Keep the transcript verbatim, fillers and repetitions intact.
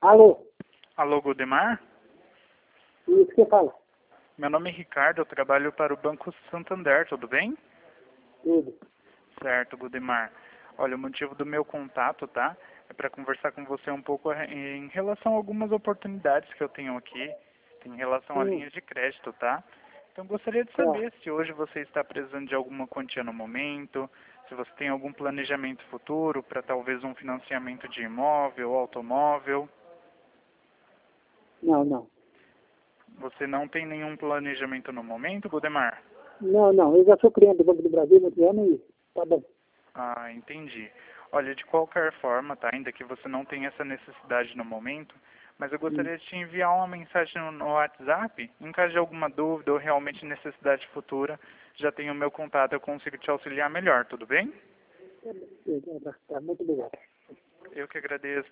Alô? Alô, Godemar? Isso que fala? Meu nome é Ricardo, eu trabalho para o Banco Santander, tudo bem? Tudo. Certo, Godemar. Olha, o motivo do meu contato, tá? É para conversar com você um pouco em relação a algumas oportunidades que eu tenho aqui, em relação a Hum, linhas de crédito, tá? Então, gostaria de tá. saber se hoje você está precisando de alguma quantia no momento, se você tem algum planejamento futuro para talvez um financiamento de imóvel ou automóvel. Não, não. Você não tem nenhum planejamento no momento, Godemar? Não, não. Eu já sou cliente do Banco do Brasil há muito ano e tá bom. Ah, entendi. Olha, de qualquer forma, tá? Ainda que você não tenha essa necessidade no momento, mas eu Hum. gostaria de te enviar uma mensagem no, no WhatsApp. Em caso de alguma dúvida ou realmente necessidade futura, já tenho o meu contato, eu consigo te auxiliar melhor, tudo bem? Tá, tá, muito obrigado. Eu que agradeço.